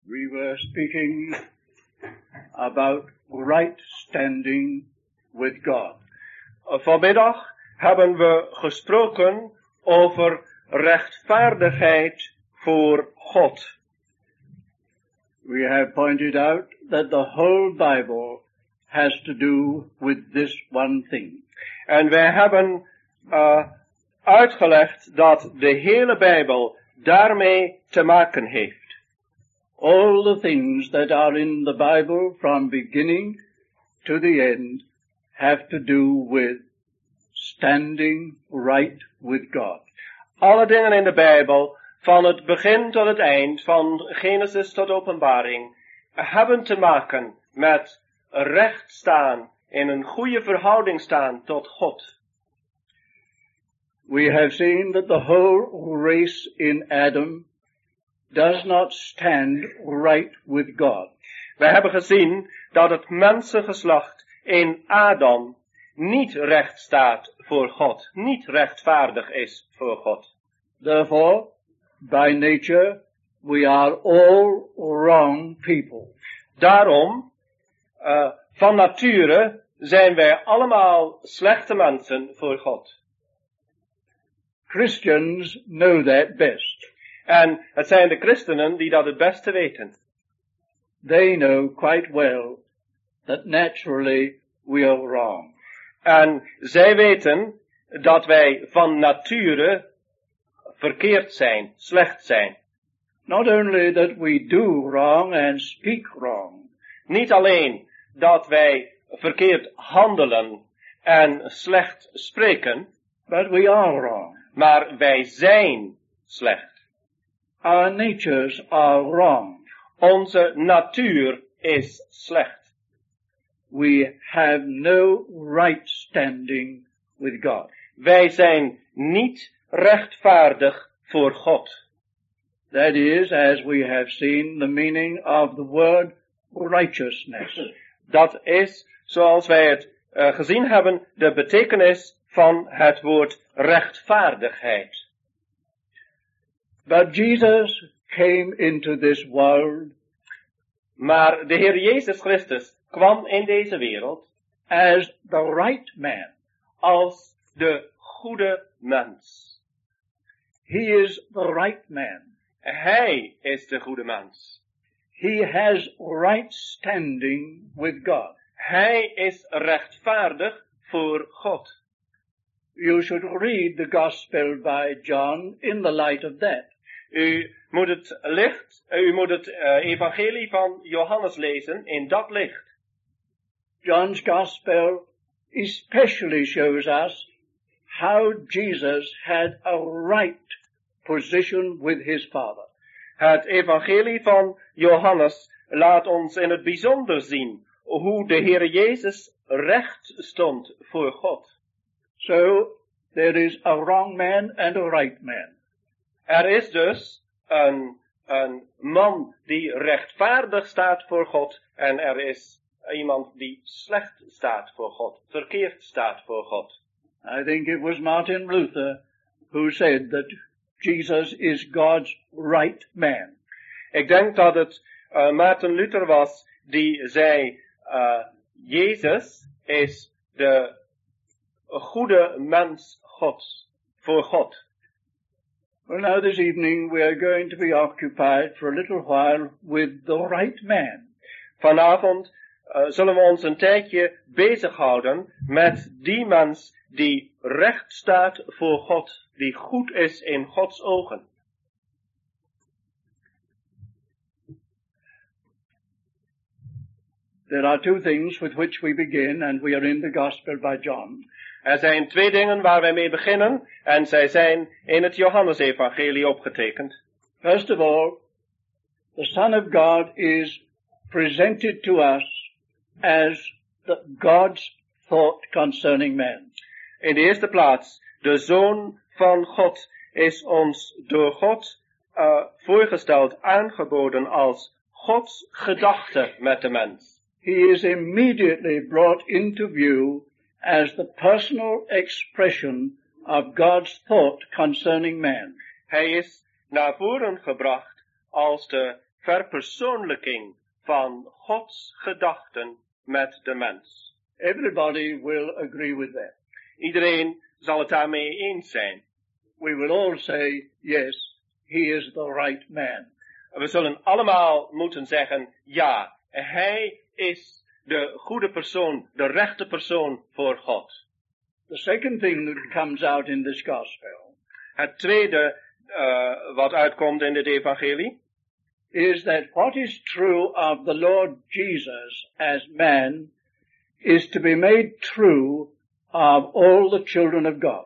We were speaking about right standing with God. Vanmiddag hebben we gesproken over rechtvaardigheid voor God. We have pointed out that the whole Bible has to do with this one thing. En wij hebben uitgelegd dat de hele Bijbel daarmee te maken heeft. All the things that are in the Bible from beginning to the end have to do with standing right with God. Alle dingen in de Bijbel, van het begin tot het eind, van Genesis tot Openbaring, hebben te maken met recht staan, in een goede verhouding staan tot God. We have seen that the whole race in Adam does not stand right with God. Wij hebben gezien dat het mensengeslacht in Adam niet recht staat voor God, niet rechtvaardig is voor God. Therefore, by nature, we are all wrong people. Daarom, van nature, zijn wij allemaal slechte mensen voor God. Christians know that best. En het zijn de christenen die dat het beste weten. They know quite well that naturally we are wrong. En zij weten dat wij van nature verkeerd zijn, slecht zijn. Not only that we do wrong and speak wrong. Niet alleen dat wij verkeerd handelen en slecht spreken, but we are wrong. Maar wij zijn slecht. Our natures are wrong. Onze natuur is slecht. We have no right standing with God. Wij zijn niet rechtvaardig voor God. That is, as we have seen, the meaning of the word righteousness. Dat is, zoals wij het gezien hebben, de betekenis van het woord rechtvaardigheid. But Jesus came into this world. Maar de Heer Jezus Christus kwam in deze wereld as the right man. Als de goede mens. He is the right man. Hij is de goede mens. He has right standing with God. Hij is rechtvaardig voor God. You should read the Gospel by John in the light of that. U moet het evangelie van Johannes lezen in dat licht. John's Gospel especially shows us how Jesus had a right position with his Father. Het evangelie van Johannes laat ons in het bijzonder zien hoe de Heer Jezus recht stond voor God. So, there is a wrong man and a right man. Er is dus een man die rechtvaardig staat voor God en er is iemand die slecht staat voor God, verkeerd staat voor God. I think it was Martin Luther who said that Jesus is God's right man. Ik denk dat het Maarten Luther was die zei, Jezus is de goede mens Gods, voor God. Well, now this evening we are going to be occupied for a little while with the right man. Vanavond zullen we ons een tijdje bezighouden met die mens die recht staat voor God, die goed is in Gods ogen. There are two things with which we begin, and we are in the Gospel by John. Er zijn twee dingen waar wij mee beginnen, en zij zijn in het Johannesevangelie opgetekend. First of all, the Son of God is presented to us as God's thought concerning man. In de eerste plaats, de Zoon van God is ons door God voorgesteld, aangeboden als Gods gedachte met de mens. He is immediately brought into view as the personal expression of God's thought concerning man. Hij is naar voren gebracht als de verpersoonlijking van Gods gedachten met de mens. Everybody will agree with that. Iedereen zal het daarmee eens zijn. We will all say, yes, he is the right man. We zullen allemaal moeten zeggen, ja, hij is de goede persoon, de rechte persoon voor God. The second thing that comes out in this gospel Het tweede wat uitkomt in dit evangelie is that what is true of the Lord Jesus as man is to be made true of all the children of God.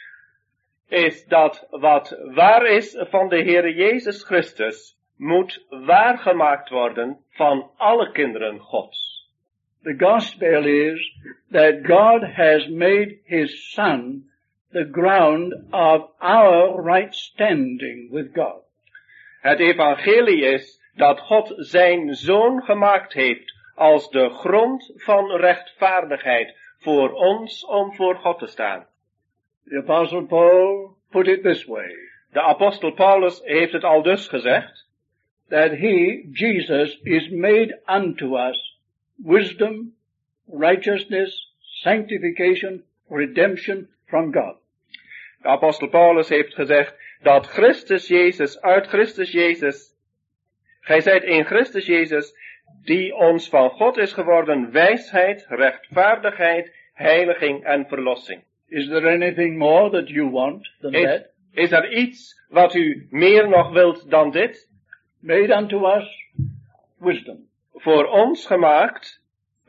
Is dat wat waar is van de Heere Jezus Christus moet waargemaakt worden van alle kinderen Gods. The gospel is that God has made his Son the ground of our right standing with God. Het evangelie is dat God zijn Zoon gemaakt heeft als de grond van rechtvaardigheid voor ons om voor God te staan. The Apostle Paul put it this way, De apostel Paulus heeft het al dus gezegd, that he, Jesus, is made unto us wisdom, righteousness, sanctification, redemption from God. De apostel Paulus heeft gezegd dat Christus Jezus, uit Christus Jezus, gij zijt in Christus Jezus, die ons van God is geworden, wijsheid, rechtvaardigheid, heiliging en verlossing. Is there anything more that you want than that? Is er iets wat u meer nog wilt dan dit? Made unto us wisdom, Voor ons gemaakt,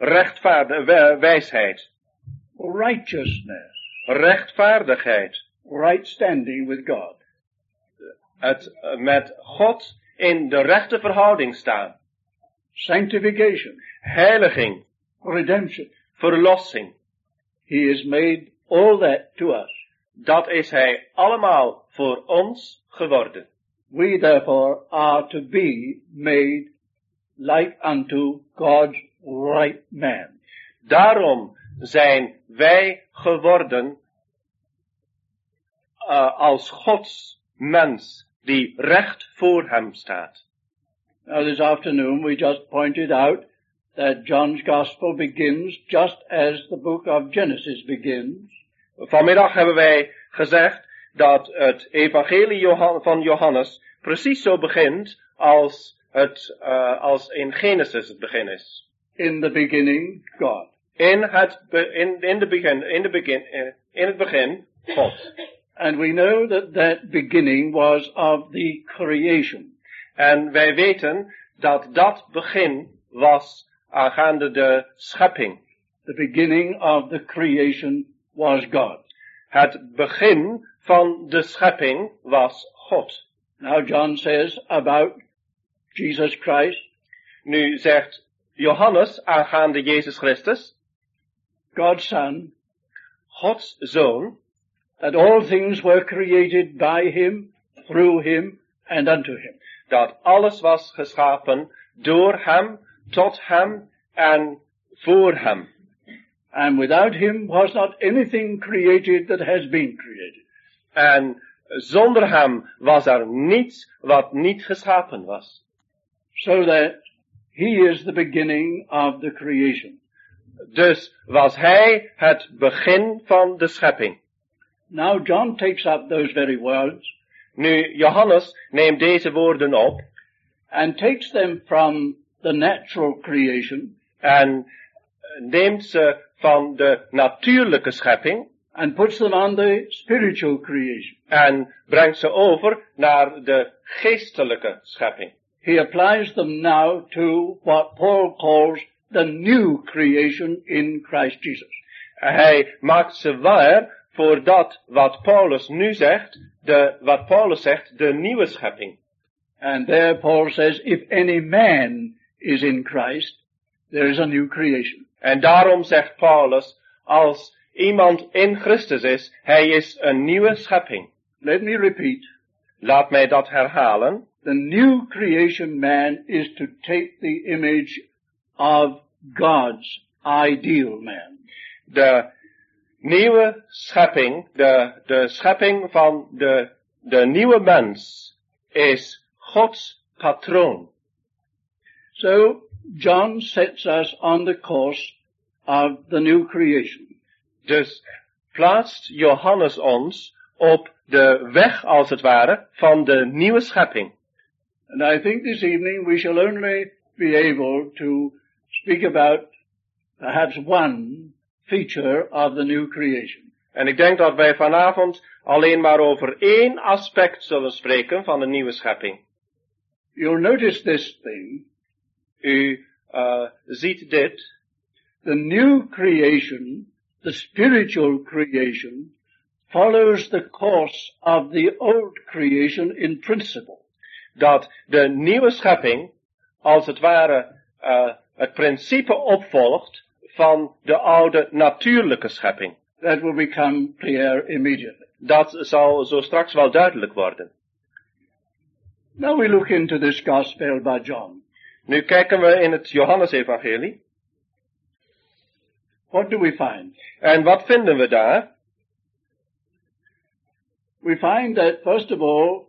wijsheid, righteousness, rechtvaardigheid, right standing with God. het met God in de rechte verhouding staan, Sanctification, heiliging, redemption. verlossing. He has made all that to us. Dat is hij allemaal voor ons geworden. We therefore are to be made like unto God's right man. Daarom zijn wij geworden als Gods mens die recht voor hem staat. Now this afternoon we just pointed out that John's Gospel begins just as the book of Genesis begins. Vanmiddag hebben wij gezegd dat het evangelie van Johannes precies zo begint als in Genesis het begin is. In the beginning, God. In het begin, God. And we know that that beginning was of the creation. En wij weten dat dat begin was aangaande de schepping. The beginning of the creation was God. Het begin van de schepping was God. Now John says about Jesus Christ, Nu zegt Johannes aangaande Jezus Christus, God's Son, Gods Zoon, that all things were created by him, through him, and unto him. dat alles was geschapen door hem, tot hem en voor hem. And without him was not anything created that has been created. En zonder hem was er niets wat niet geschapen was. So that he is the beginning of the creation. Dus was hij het begin van de schepping. Now John takes up those very words Nu, Johannes neemt deze woorden op and takes them from the natural creation en neemt ze van de natuurlijke schepping and puts them on the spiritual creation. en brengt ze over naar de geestelijke schepping. He applies them now to what Paul calls the new creation in Christ Jesus. Hij maakt ze waar voor dat wat Paulus nu zegt, wat Paulus zegt, de nieuwe schepping. And there Paul says, if any man is in Christ, there is a new creation. En daarom zegt Paulus, als iemand in Christus is, hij is een nieuwe schepping. Let me repeat. Laat mij dat herhalen. The new creation man is to take the image of God's ideal man. De nieuwe schepping, de schepping van de nieuwe mens is Gods patroon. So John sets us on the course of the new creation. Dus plaatst Johannes ons op de weg, als het ware, van de nieuwe schepping. And I think this evening we shall only be able to speak about perhaps one feature of the new creation. En ik denk dat wij vanavond alleen maar over één aspect zullen spreken van de nieuwe schepping. You'll notice this thing. U ziet dit. The new creation, the spiritual creation, follows the course of the old creation in principle. Dat de nieuwe schepping, als het ware, het principe opvolgt van de oude natuurlijke schepping. That will become clear immediately. Dat zal zo straks wel duidelijk worden. Now we look into this gospel by John. Nu kijken we in het Johannesevangelie. What do we find? En wat vinden we daar? We find that, first of all,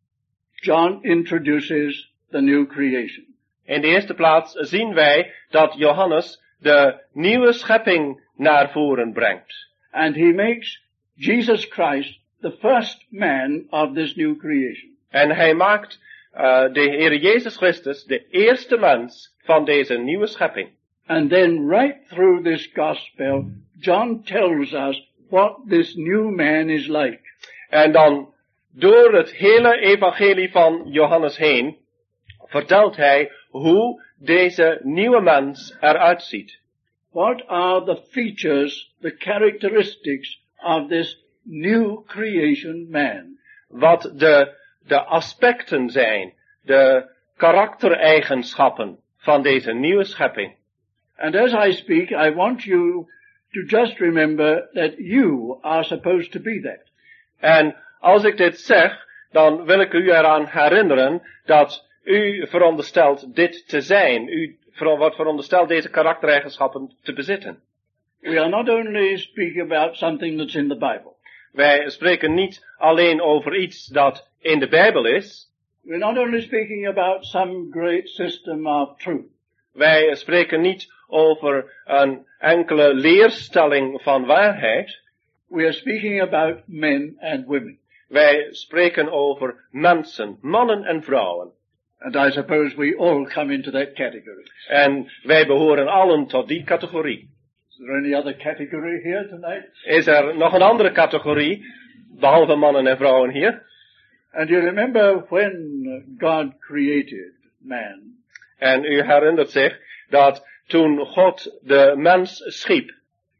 John introduces the new creation. In de eerste plaats zien wij dat Johannes de nieuwe schepping naar voren brengt. And he makes Jesus Christ the first man of this new creation. En hij maakt de Heer Jezus Christus de eerste mens van deze nieuwe schepping. And then right through this gospel, John tells us what this new man is like. En dan door het hele evangelie van Johannes heen vertelt hij hoe deze nieuwe mens eruit ziet. What are the features, the characteristics of this new creation man? Wat de aspecten zijn, de karaktereigenschappen van deze nieuwe schepping. And as I speak, I want you to just remember that you are supposed to be that. En als ik dit zeg, dan wil ik u eraan herinneren dat u veronderstelt dit te zijn. U wordt verondersteld deze karaktereigenschappen te bezitten. We are not only speaking about something that's in the Bible. Wij spreken niet alleen over iets dat in de Bijbel is. We're not only speaking about some great system of truth. Wij spreken niet over een enkele leerstelling van waarheid. We are speaking about men and women. Wij spreken over mensen, mannen en vrouwen. And I suppose we all come into that category. En wij behoren allen tot die categorie. Is there any other category here tonight? Is er nog een andere categorie, behalve mannen en vrouwen hier? And you remember when God created man. En u herinnert zich dat toen God de mens schiep,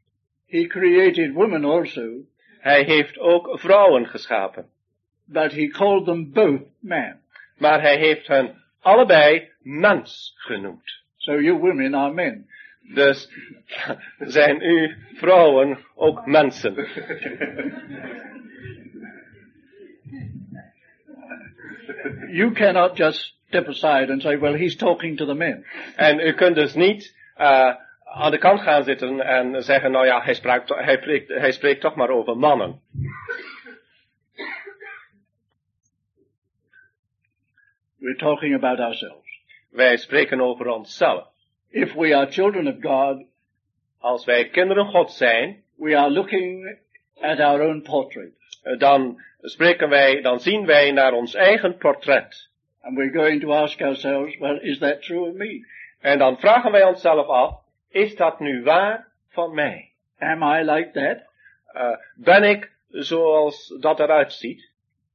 He created women also. hij heeft ook vrouwen geschapen. But he called them both man. Maar hij heeft hen allebei mens genoemd. So you women are men. Dus zijn u vrouwen ook mensen. You cannot just step aside and say, well, he's talking to the men. En u kunt dus niet aan de kant gaan zitten en zeggen, nou ja, hij spreekt toch maar over mannen. We're talking about ourselves. Wij spreken over onszelf. If we are children of God, Als wij kinderen God zijn, we are looking at our own portrait. dan zien wij naar ons eigen portret. And we're going to ask ourselves, well, is that true of me? En dan vragen wij onszelf af, is dat nu waar van mij? Am I like that? Ben ik zoals dat eruit ziet?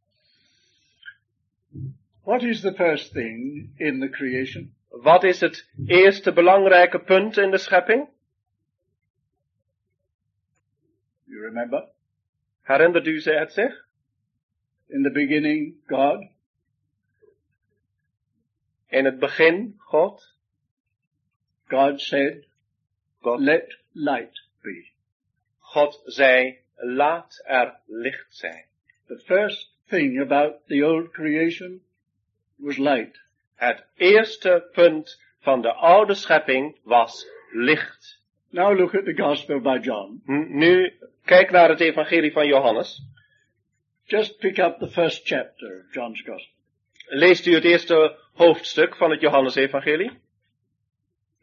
What is the first thing in the creation? Wat is het eerste belangrijke punt in de schepping? You remember? Herinnert u het zich? In the beginning, God. In het begin, God. God said, let light be. God zei, laat er licht zijn. The first thing about the old creation was light. Het eerste punt van de oude schepping was licht. Now look at the Gospel by John. Nu, kijk naar het evangelie van Johannes. Just pick up the first chapter of John's Gospel. Leest u het eerste hoofdstuk van het Johannesevangelie?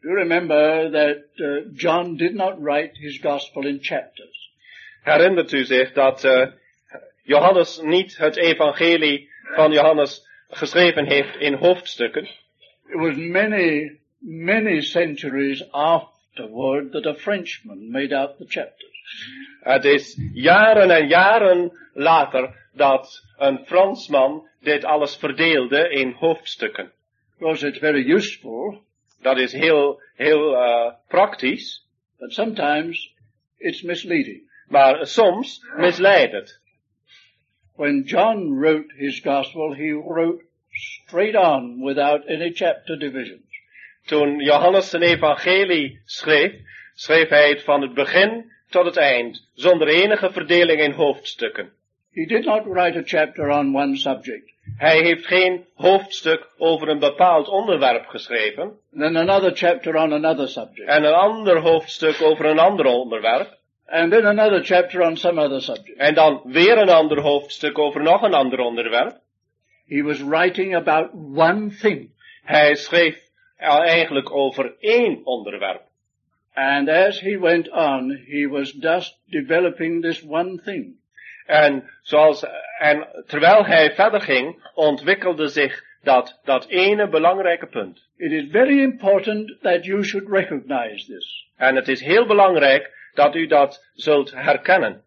Do remember that John did not write his gospel in chapters. Herinnert u zich dat Johannes niet het evangelie van Johannes geschreven heeft in hoofdstukken? It was many centuries afterward that a Frenchman made out the chapters. Het is jaren en jaren later dat een Fransman dit alles verdeelde in hoofdstukken. Of course, it's very useful, Dat is heel praktisch, but sometimes it's misleading. maar soms misleidt het. When John wrote his gospel, he wrote straight on without any chapter divisions. Toen Johannes zijn evangelie schreef hij het van het begin tot het eind, zonder enige verdeling in hoofdstukken. He did not write a chapter on one subject, Hij heeft geen hoofdstuk over een bepaald onderwerp geschreven, then another chapter on another subject, en een ander hoofdstuk over een ander onderwerp, and then another chapter on some other subject. en dan weer een ander hoofdstuk over nog een ander onderwerp. He was writing about one thing. Hij schreef eigenlijk over één onderwerp. And as he went on, he was just developing this one thing. En terwijl hij verder ging, ontwikkelde zich dat ene belangrijke punt. It is very important that you should recognize this. En het is heel belangrijk dat u dat zult herkennen.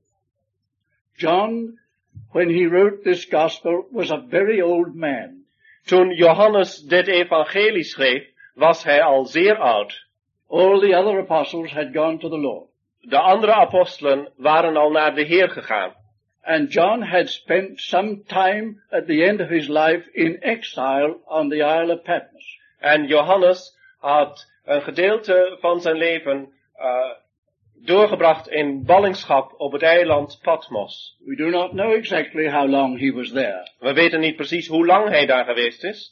John, when he wrote this gospel, was a very old man. Toen Johannes dit evangelie schreef, was hij al zeer oud. All the other apostles had gone to the Lord. De andere apostelen waren al naar de Heer gegaan. And John had spent some time at the end of his life in exile on the Isle of Patmos. En Johannes had een gedeelte van zijn leven doorgebracht in ballingschap op het eiland Patmos. We do not know exactly how long he was there. We weten niet precies hoe lang hij daar geweest is.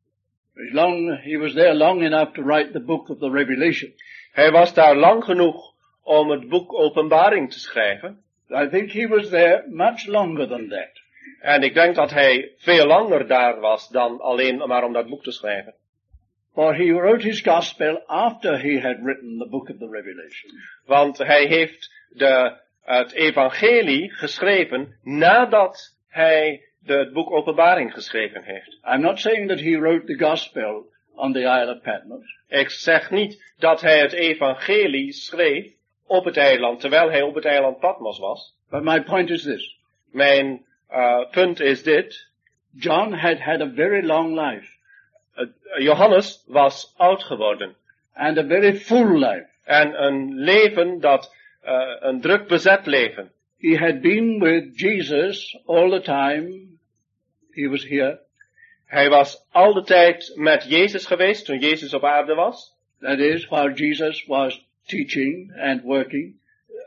He was there long enough to write the book of the Revelation. Hij was daar lang genoeg om het boek Openbaring te schrijven. I think he was there much longer than that. En ik denk dat hij veel langer daar was dan alleen maar om dat boek te schrijven. For he wrote his gospel after he had written the book of the Revelation. Want hij heeft het evangelie geschreven nadat hij het boek Openbaring geschreven heeft. I'm not saying that he wrote the gospel on the Isle of Patmos. Ik zeg niet dat hij het evangelie schreef op het eiland, terwijl hij op het eiland Patmos was. But my point is this. Mijn punt is dit. John had had a very long life. Johannes was oud geworden. And a very full life. En een leven een druk bezet leven. He had been with Jesus all the time he was here. Hij was al de tijd met Jezus geweest toen Jezus op aarde was. That is, while Jesus was teaching and working.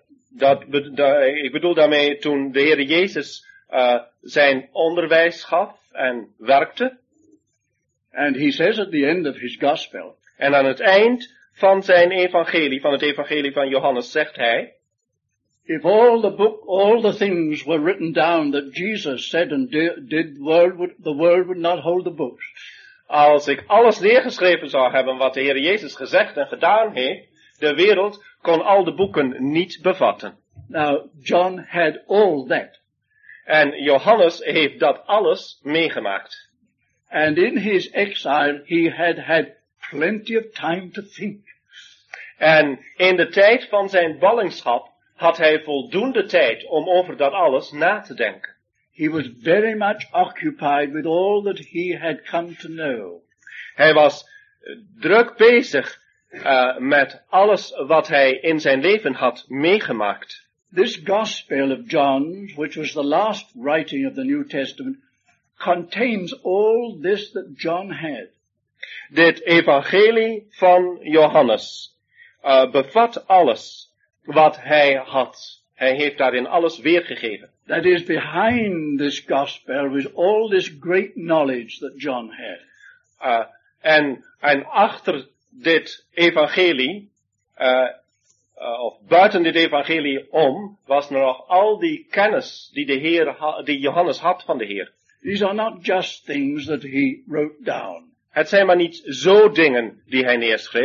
Ik bedoel daarmee toen de Heer Jezus zijn onderwijs gaf en werkte. And he says at the end of his gospel. En aan het eind van zijn evangelie, van het evangelie van Johannes, zegt hij: If all the things were written down that Jesus said and did, the world would not hold the books. Als ik alles neergeschreven zou hebben wat de Heer Jezus gezegd en gedaan heeft, de wereld kon al de boeken niet bevatten. Now, John had all that. En Johannes heeft dat alles meegemaakt. And in his exile, he had plenty of time to think. En in de tijd van zijn ballingschap had hij voldoende tijd om over dat alles na te denken. He was very much occupied with all that he had come to know. Hij was druk bezig met alles wat hij in zijn leven had meegemaakt. This Gospel of John's, which was the last writing of the New Testament, contains all this that John had. Dit evangelie van Johannes bevat alles wat hij had. Hij heeft daarin alles weergegeven. That is, behind this Gospel was all this great knowledge that John had. En achter dit evangelie, of buiten dit evangelie om, was er nog al die kennis die Johannes had van de Heer. These are not just things that he wrote down. Het zijn maar niet zo dingen die hij neerschreef.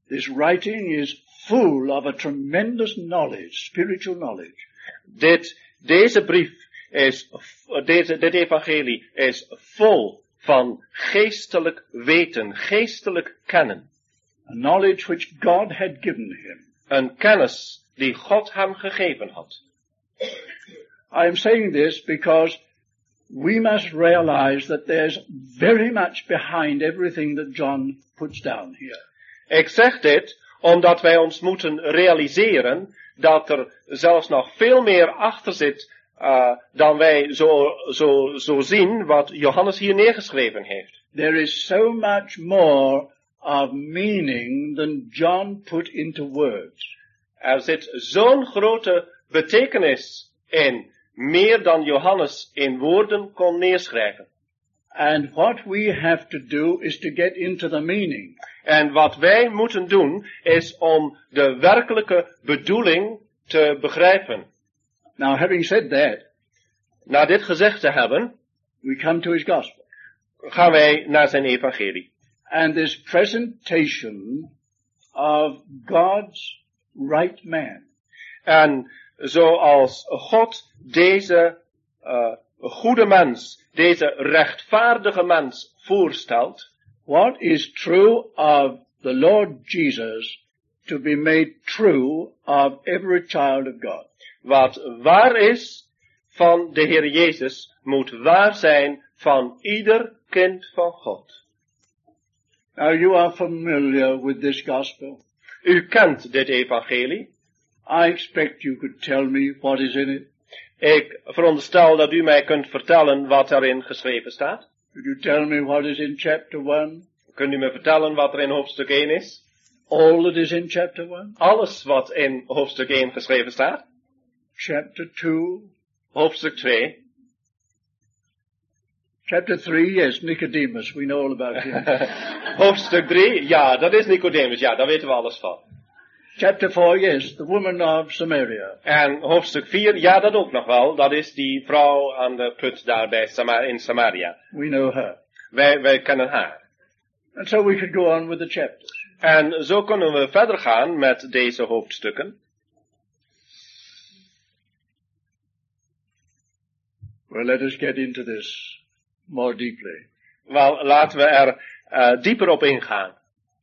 This writing is full of a tremendous knowledge, spiritual knowledge. Deze brief is, dit evangelie is vol van geestelijk weten, geestelijk kennen. A knowledge which God had given him. Een kennis die God hem gegeven had. I am saying this because we must realize that there's very much behind everything that John puts down here. Ik zeg dit omdat wij ons moeten realiseren dat er zelfs nog veel meer achter zit dan wij zo zien wat Johannes hier neergeschreven heeft. There is so much more of meaning than John put into words. Er zit zo'n grote betekenis in, meer dan Johannes in woorden kon neerschrijven. And what we have to do is to get into the meaning. En wat wij moeten doen is om de werkelijke bedoeling te begrijpen. Now, having said that, Na dit gezegd te hebben, we come to his gospel. gaan wij naar zijn evangelie. And this presentation of God's right man. En zoals God deze goede mens, deze rechtvaardige mens voorstelt, What is true of the Lord Jesus to be made true of every child of God. wat waar is van de Heer Jezus, moet waar zijn van ieder kind van God. Now you are familiar with this gospel. U kent dit evangelie. I expect you could tell me what is in it. Ik veronderstel dat u mij kunt vertellen wat erin geschreven staat. Could you tell me what is in chapter 1? Kunt u me vertellen wat er in hoofdstuk 1 is? All that is in chapter 1? Alles wat in hoofdstuk 1 geschreven staat. Chapter 2? Hoofdstuk 2. Chapter 3, yes, Nicodemus, we know all about him. Hoofdstuk 3, ja, dat is Nicodemus, ja, daar weten we alles van. Chapter 4, yes, the woman of Samaria. En hoofdstuk 4, ja, dat ook nog wel, dat is die vrouw aan de put daar in Samaria. We know her. Wij kennen haar. And so we could go on with the chapters. En zo kunnen we verder gaan met deze hoofdstukken. Well, let us get into this more deeply. Wel, laten we er dieper op ingaan.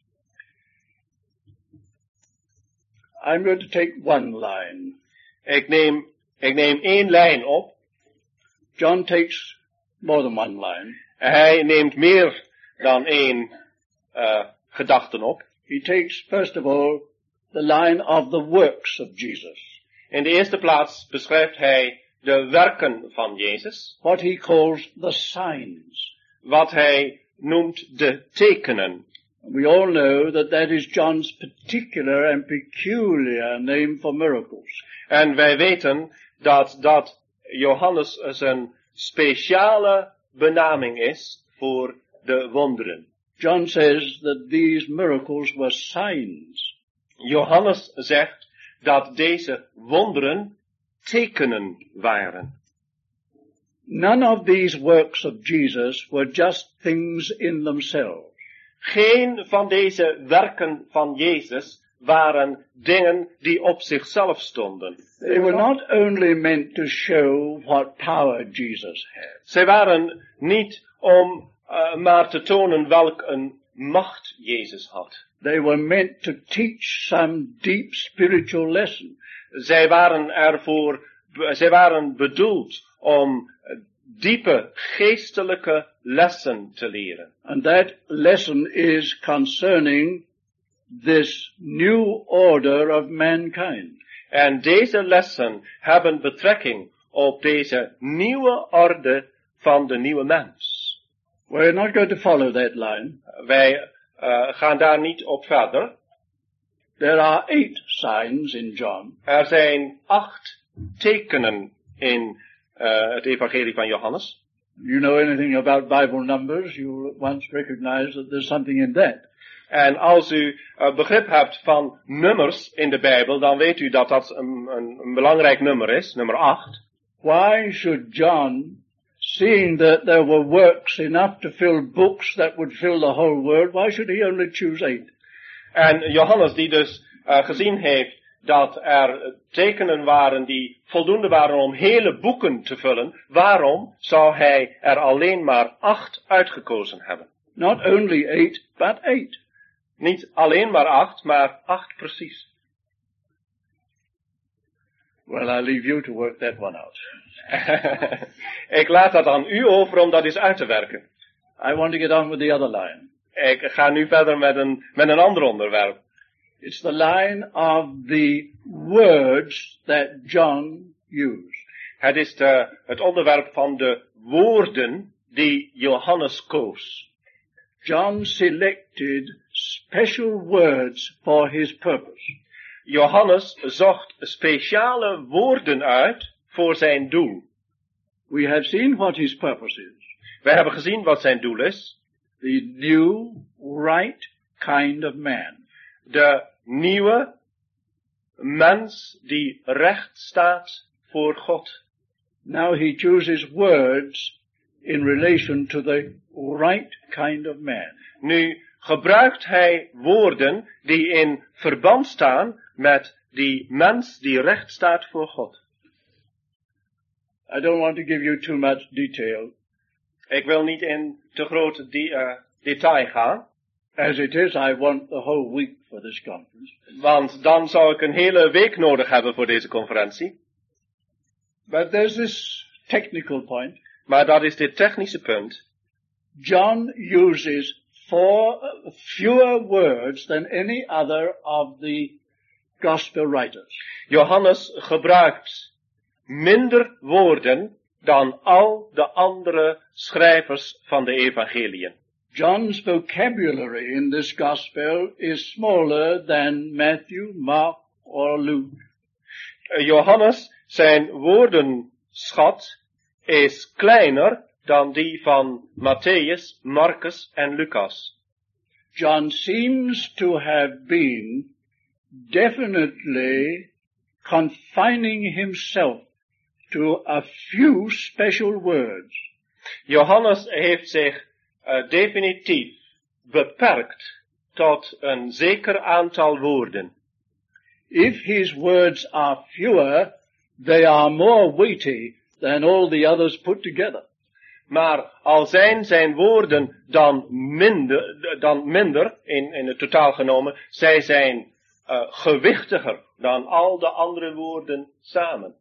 I'm going to take one line. Ik neem één lijn op. John takes more than one line. Hij neemt meer dan één gedachten op. He takes, first of all, the line of the works of Jesus. In de eerste plaats beschrijft hij de werken van Jezus. What he calls the signs. Wat hij noemt de tekenen. We all know that that is John's particular and peculiar name for miracles. En wij weten dat Johannes zijn speciale benaming is voor de wonderen. John says that these miracles were signs. Johannes zegt dat deze wonderen tekenen waren. None of these works of Jesus were just things in themselves. Geen van deze werken van Jezus waren dingen die op zichzelf stonden. They were not only meant to show what power Jesus had. Zij waren niet om maar te tonen welk een macht Jezus had. They were meant to teach some deep spiritual lesson. Zij waren bedoeld om diepe geestelijke lessen te leren. And that lesson is concerning this new order of mankind. En deze lessen hebben betrekking op deze nieuwe orde van de nieuwe mens. We're not going to follow that line. Wij gaan daar niet op verder. There are 8 signs in John. Er zijn 8 tekenen in het evangelie van Johannes. You know anything about Bible numbers, you'll at once recognize that there's something in that. En als u begrip hebt van nummers in de Bijbel, dan weet u dat dat een belangrijk nummer is, nummer 8. Why should John, seeing that there were works enough to fill books that would fill the whole world, why should he only choose 8? En Johannes die dus gezien heeft dat er tekenen waren die voldoende waren om hele boeken te vullen, waarom zou hij er alleen maar 8 uitgekozen hebben? Not only 8, but 8. Niet alleen maar 8, maar 8 precies. Well, I leave you to work that one out. Ik laat dat aan u over om dat eens uit te werken. I want to get on with the other line. Ik ga nu verder met een ander onderwerp. It's the line of the words that John used. Het is het onderwerp van de woorden die Johannes koos. John selected special words for his purpose. Johannes zocht speciale woorden uit voor zijn doel. We have seen what his purpose is. Wij hebben gezien wat zijn doel is. The new, right kind of man. De nieuwe mens die recht staat voor God. Now he chooses words in relation to the right kind of man. Nu gebruikt hij woorden die in verband staan met die mens die recht staat voor God. I don't want to give you too much detail. Ik wil niet in te groot detail gaan. As it is, I want the whole week for this conference. Want dan zou ik een hele week nodig hebben voor deze conferentie. But there's this technical point. Maar dat is dit technische punt. John uses fewer words than any other of the gospel writers. Johannes gebruikt minder woorden dan al de andere schrijvers van de evangeliën. John's vocabulary in this gospel is smaller than Matthew, Mark or Luke. Johannes, zijn woordenschat is kleiner dan die van Matthäus, Marcus en Lucas. John seems to have been definitely confining himself to a few special words. Johannes heeft zich definitief beperkt tot een zeker aantal woorden. If his words are fewer, they are more weighty than all the others put together. Maar al zijn woorden dan minder in het totaal genomen, zij zijn gewichtiger dan al de andere woorden samen.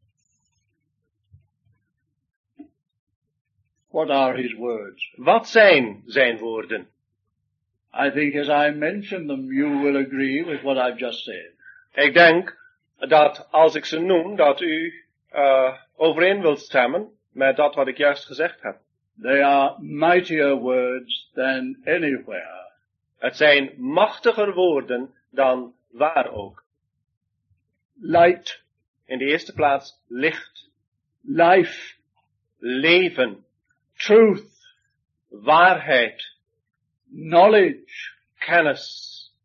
What are his words? Wat zijn zijn woorden? I think as I mention them, you will agree with what I've just said. Ik denk dat als ik ze noem, dat u overeen wilt stemmen met dat wat ik juist gezegd heb. They are mightier words than anywhere. Het zijn machtiger woorden dan waar ook. Light, In de eerste plaats licht, life, leven, truth, waarheid, knowledge. kennis.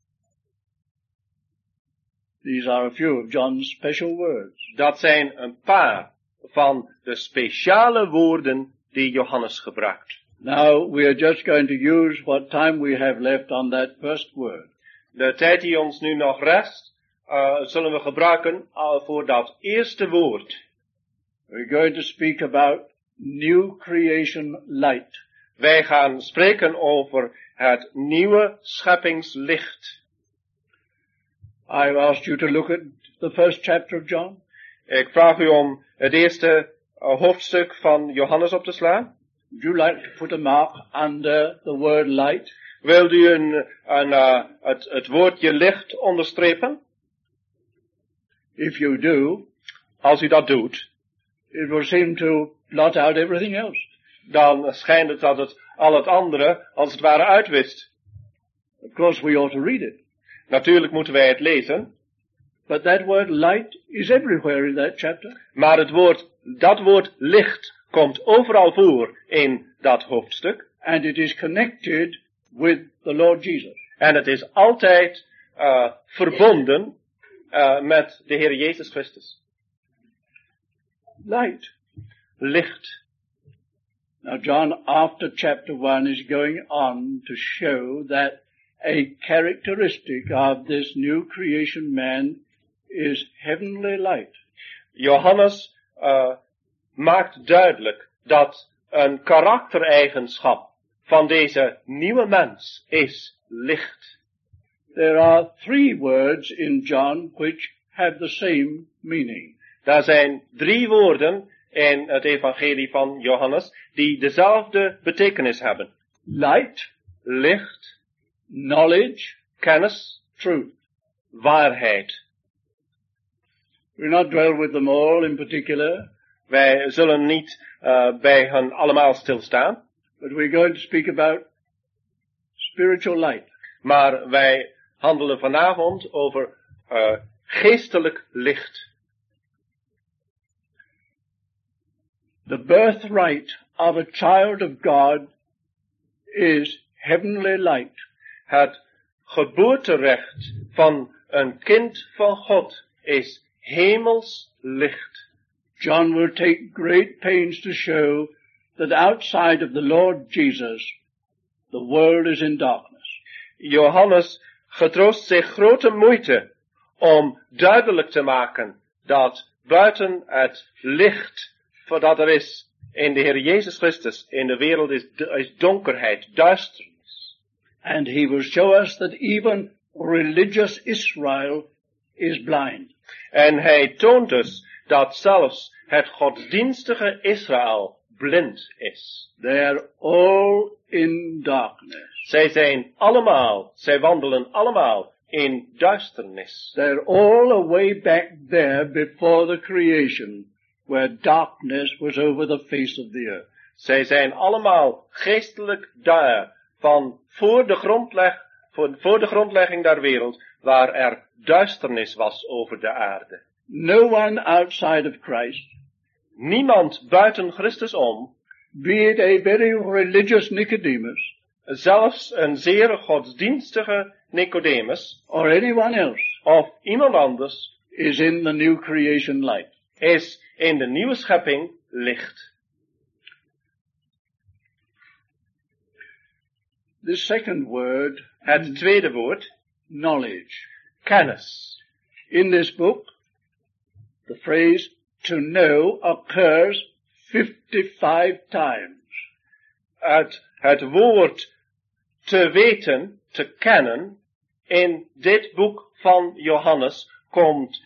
These are a few of John's special words. Dat zijn een paar van de speciale woorden die Johannes gebruikt. Now we are just going to use what time we have left on that first word. De tijd die ons nu nog rest, zullen we gebruiken voor dat eerste woord. We're going to speak about new creation light. Wij gaan spreken over het nieuwe scheppingslicht. I've asked you to look at the first chapter of John. Ik vraag u om het eerste hoofdstuk van Johannes op te slaan. Would you like to put a mark under the word light? Wilt u het woordje licht onderstrepen? If you do, Als u dat doet, it will seem to blot out everything else. dan schijnt het dat het al het andere als het ware uitwist. Of course we ought to read it. Natuurlijk moeten wij het lezen, But that word light is everywhere in that chapter. maar dat woord licht komt overal voor in dat hoofdstuk. And it is connected with the Lord Jesus. En het is altijd verbonden met de Heer Jezus Christus. Light. Licht. Now John, after chapter 1, is going on to show that a characteristic of this new creation man is heavenly light. Johannes maakt duidelijk dat een karaktereigenschap van deze nieuwe mens is licht. There are 3 words in John which have the same meaning. Daar zijn 3 woorden in het evangelie van Johannes die dezelfde betekenis hebben. Light, Licht, knowledge, kennis, truth. waarheid. We'll not dwell with them all in particular, Wij zullen niet bij hen allemaal stilstaan, but we're going to speak about spiritual light. maar wij handelen vanavond over geestelijk licht. The birthright of a child of God is heavenly light. Het geboorterecht van een kind van God is hemels licht. John will take great pains to show that outside of the Lord Jesus, the world is in darkness. Johannes getroost zich grote moeite om duidelijk te maken dat buiten het licht dat er is in de Heer Jezus Christus in de wereld is donkerheid, duisternis. And he will show us that even religious Israel is blind. En hij toont dus dat zelfs het godsdienstige Israël blind is. They are all in darkness. Zij wandelen allemaal in duisternis. They're all away back there before the creation, where darkness was over the face of the earth. Zij zijn allemaal geestelijk daar, van voor de grondlegging der wereld, waar er duisternis was over de aarde. No one outside of Christ, Niemand buiten Christus om, be it a very religious Nicodemus, zelfs een zeer godsdienstige Nicodemus, or anyone else, of iemand anders, is in the new creation light. is in de nieuwe schepping licht. The second word, Het tweede woord, knowledge. kennis. In this book, the phrase to know occurs 55 times. Het woord te weten, te kennen, in dit boek van Johannes komt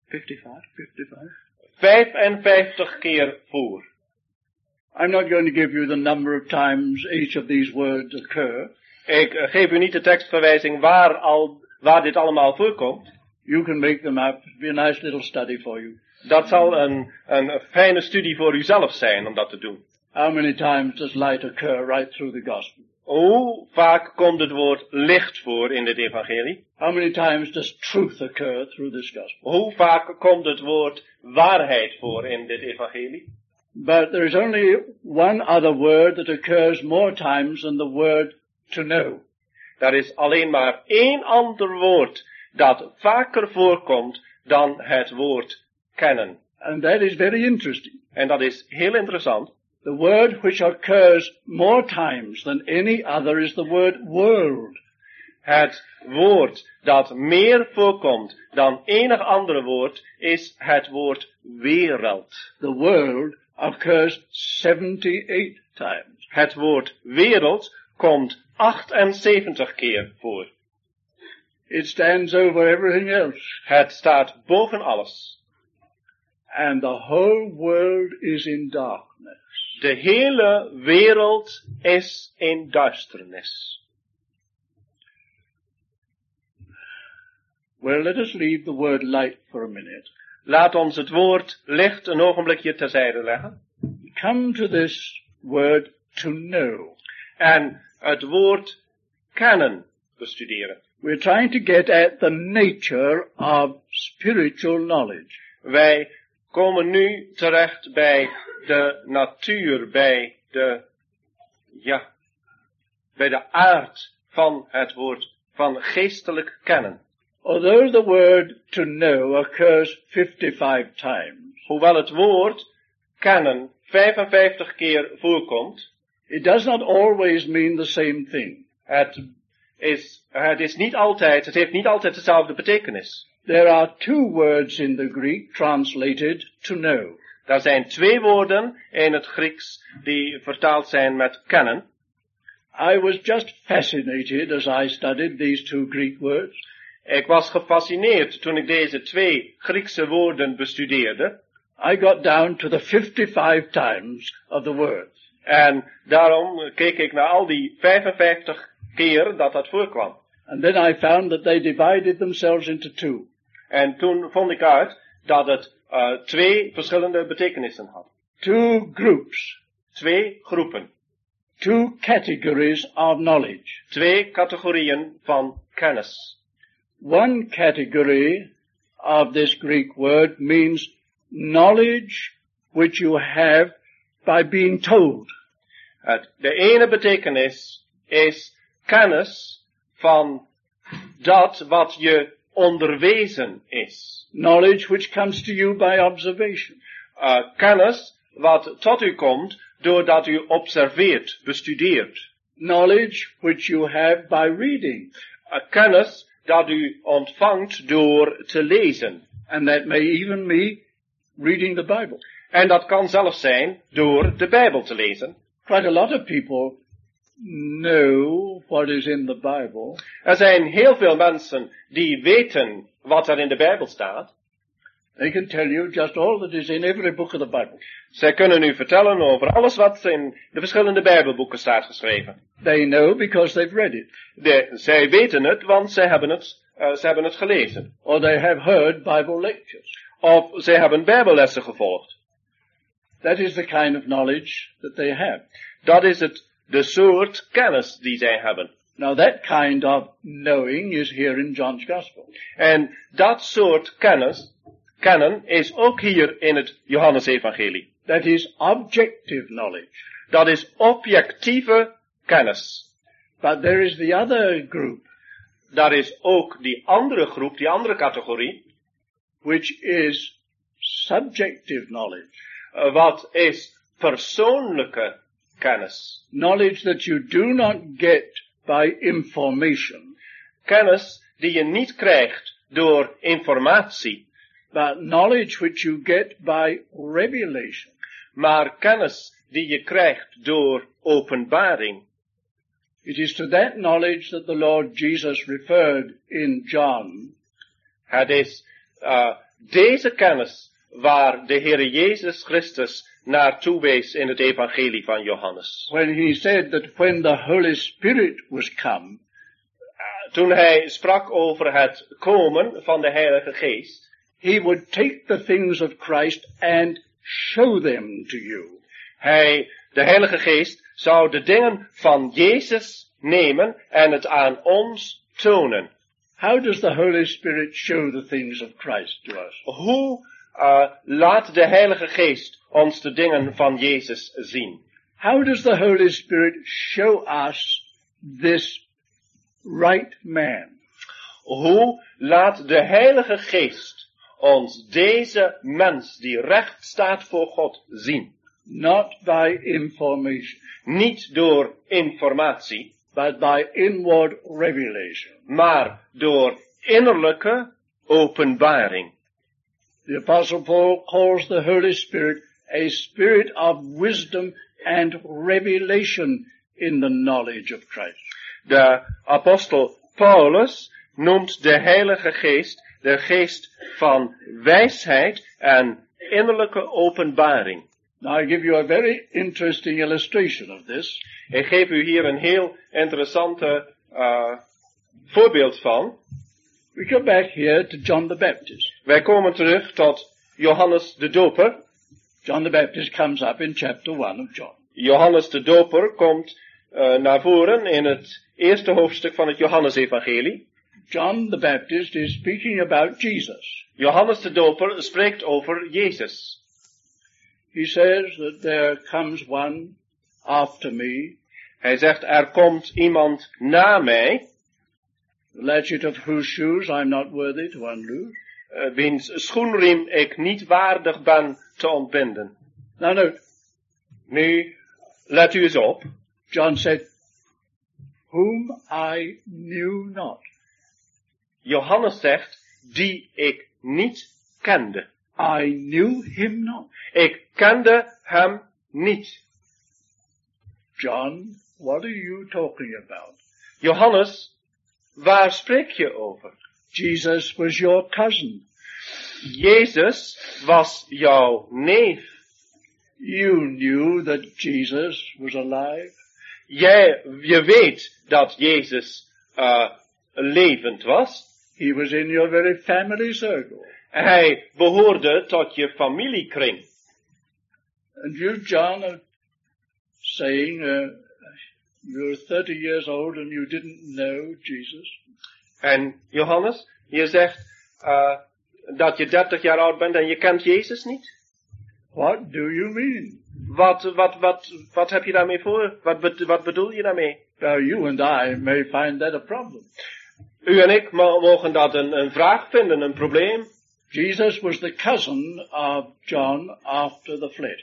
55 keer voor. I'm not going to give you the number of times each of these words occur. Ik geef u niet de tekstverwijzing waar dit allemaal voorkomt. You can make them up. It'll be a nice little study for you. Dat zal een fijne studie voor uzelf zijn om dat te doen. How many times does light occur right through the gospel? Hoe vaak komt het woord licht voor in dit evangelie? How many times does truth occur through this gospel? Hoe vaak komt het woord waarheid voor in dit evangelie? But there is only one other word that occurs more times than the word to know. Er is alleen maar één ander woord dat vaker voorkomt dan het woord kennen. And that is very interesting. En dat is heel interessant. The word which occurs more times than any other is the word world. Het woord dat meer voorkomt dan enig andere woord is het woord wereld. The world occurs 78 times. Het woord wereld komt 78 keer voor. It stands over everything else. Het staat boven alles. And the whole world is in darkness. De hele wereld is in duisternis. Well, let us leave the word light for a minute. Laat ons het woord licht een ogenblikje terzijde leggen. Come to this word to know. En het woord kennen bestuderen. We're trying to get at the nature of spiritual knowledge. Wij komen nu terecht bij de natuur, bij de aard van het woord, van geestelijk kennen. Although the word to know occurs 55 times, Hoewel het woord kennen 55 keer voorkomt, it does not always mean the same thing. het het heeft niet altijd dezelfde betekenis. There are two words in the Greek translated to know. Er zijn 2 woorden in het Grieks die vertaald zijn met kennen. I was just fascinated as I studied these two Greek words. Ik was gefascineerd toen ik deze 2 Griekse woorden bestudeerde. I got down to the 55 times of the words. En daarom keek ik naar al die 55 keer dat voorkwam. And then I found that they divided themselves into two. En toen vond ik uit dat het 2 verschillende betekenissen had. Two groups. 2 groepen. Two categories of knowledge. 2 categorieën van kennis. One category of this Greek word means knowledge which you have by being told. De ene betekenis is kennis van dat wat je onderwezen is. Knowledge which comes to you by observation. Kennis wat tot u komt doordat u observeert, bestudeert. Knowledge which you have by reading. Kennis dat u ontvangt door te lezen. And that may even be reading the Bible. En dat kan zelfs zijn door de Bijbel te lezen. Quite a lot of people know what is in the Bible. Er zijn heel veel mensen die weten wat er in de Bijbel staat. They can tell you just all that is in every book of the Bible. Zij kunnen u vertellen over alles wat in de verschillende Bijbelboeken staat geschreven. They know because they've read it. Zij weten het, want zij hebben het gelezen. Or they have heard Bible lectures. Of zij hebben Bijbellessen gevolgd. That is the kind of knowledge that they have. Dat is de soort kennis die zij hebben. Now that kind of knowing is here in John's Gospel. En dat soort kennen is ook hier in het Johannesevangelie. That is objective knowledge. Dat is objectieve kennis. But there is the other group. Daar is ook die andere groep, die andere categorie. Which is subjective knowledge. Wat is persoonlijke kennis. Knowledge that you do not get by information. Kennis die je niet krijgt door informatie. But knowledge which you get by revelation. Maar kennis die je krijgt door openbaring. It is to that knowledge that the Lord Jesus referred in John. Het is deze kennis waar de Heere Jezus Christus naartoe wees in het evangelie van Johannes. When he said that when the Holy Spirit was come. Toen hij sprak over het komen van de Heilige Geest. He would take the things of Christ and show them to you. De Heilige Geest zou de dingen van Jezus nemen en het aan ons tonen. How does the Holy Spirit show the things of Christ to us? Hoe laat de Heilige Geest ons de dingen van Jezus zien? How does the Holy Spirit show us this right man? Hoe laat de Heilige Geest ons deze mens die recht staat voor God zien? Not by information. Niet door informatie. But by inward revelation. Maar door innerlijke openbaring. The Apostle Paul calls the Holy Spirit a spirit of wisdom and revelation in the knowledge of Christ. De apostel Paulus noemt de Heilige Geest de geest van wijsheid en innerlijke openbaring. Now I give you a very interesting illustration of this. Ik geef u hier een heel interessante voorbeeld van. We come back here to John the Baptist. Wij komen terug tot Johannes de Doper. John the Baptist comes up in chapter 1 of John. Johannes de Doper komt naar voren in het eerste hoofdstuk van het Johannesevangelie. John the Baptist is speaking about Jesus. Johannes de Doper spreekt over Jezus. He says that there comes one after me. Hij zegt, er komt iemand na mij. The latchet of whose shoes I'm not worthy to unloose. Wiens schoenriem ik niet waardig ben te ontbinden. Now note. Nu, let u eens op. John said, whom I knew not. Johannes zegt, die ik niet kende. I knew him not. Ik kende hem niet. John, what are you talking about? Johannes, waar spreek je over? Jesus was your cousin. Jezus was jouw neef. You knew that Jesus was alive. Je weet dat Jezus levend was. He was in your very family circle. Hij behoorde tot je familiekring. And you, John, are saying you're 30 years old and you didn't know Jesus. En Johannes, je zegt dat je 30 jaar oud bent en je kent Jezus niet? What do you mean? Wat heb je daarmee voor? Wat bedoel je daarmee? Now, you and I may find that a problem. U en ik mogen dat een vraag vinden, een probleem. Jesus was the cousin of John after the flesh.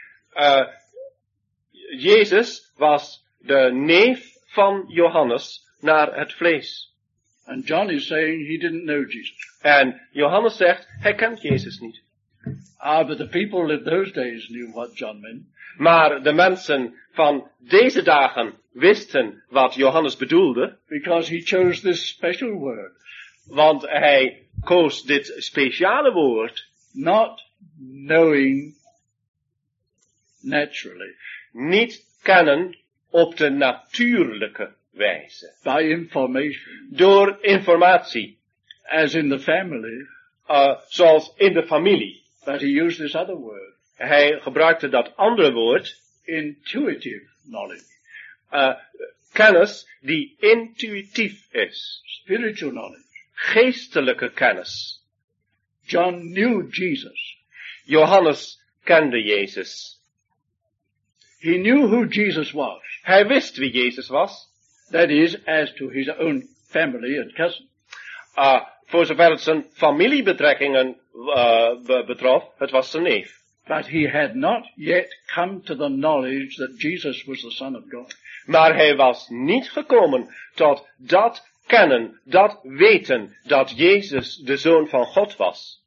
Jezus was de neef van Johannes naar het vlees. And John is saying he didn't know Jesus. En Johannes zegt, hij kent Jezus niet. But the people of those days knew what John meant. Maar de mensen van deze dagen wisten wat Johannes bedoelde. Because he chose this special word. Want hij koos dit speciale woord. Not knowing naturally. Niet kennen op de natuurlijke wijze. By information. Door informatie. As in the family. Zoals in de familie. But he used this other word. Hij gebruikte dat andere woord. Intuitive knowledge. Kennis die intuïtief is. Spiritual knowledge. Geestelijke kennis. John knew Jesus. Johannes kende Jezus. He knew who Jesus was. Hij wist wie Jezus was. That is, as to his own family and cousin. Voor zover het zijn familiebetrekkingen betrof, het was zijn neef. But he had not yet come to the knowledge that Jesus was the Son of God. Maar hij was niet gekomen tot dat kennen, dat weten, dat Jezus de Zoon van God was.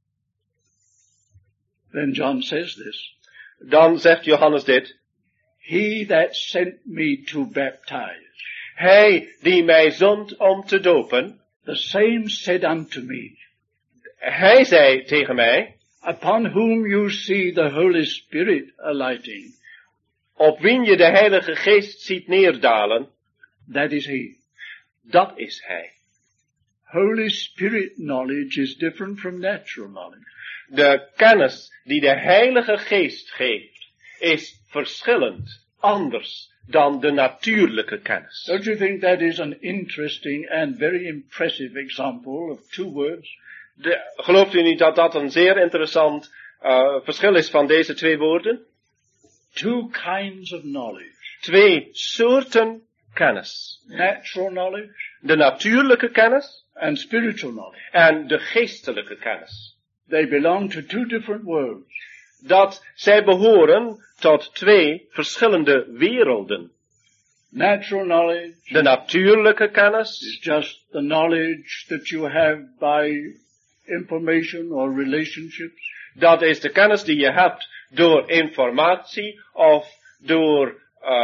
Then John says this. Dan zegt Johannes dit. He that sent me to baptize. Hij die mij zond om te dopen. The same said unto me. Hij zei tegen mij. Upon whom you see the Holy Spirit alighting. Op wien je de Heilige Geest ziet neerdalen. That is he. Dat is hij. Holy Spirit knowledge is different from natural knowledge. De kennis die de Heilige Geest geeft, is verschillend, anders dan de natuurlijke kennis. Don't you think that is an interesting and very impressive example of two words? Gelooft u niet dat dat een zeer interessant verschil is van deze twee woorden? Two kinds of knowledge. Twee soorten kennis. Natural knowledge. De natuurlijke kennis. And spiritual knowledge. En de geestelijke kennis. They belong to two different worlds. Dat zij behoren tot twee verschillende werelden. Natural knowledge. De natuurlijke kennis. Is just the knowledge that you have by information or relationships. Dat is de kennis die je hebt door informatie of door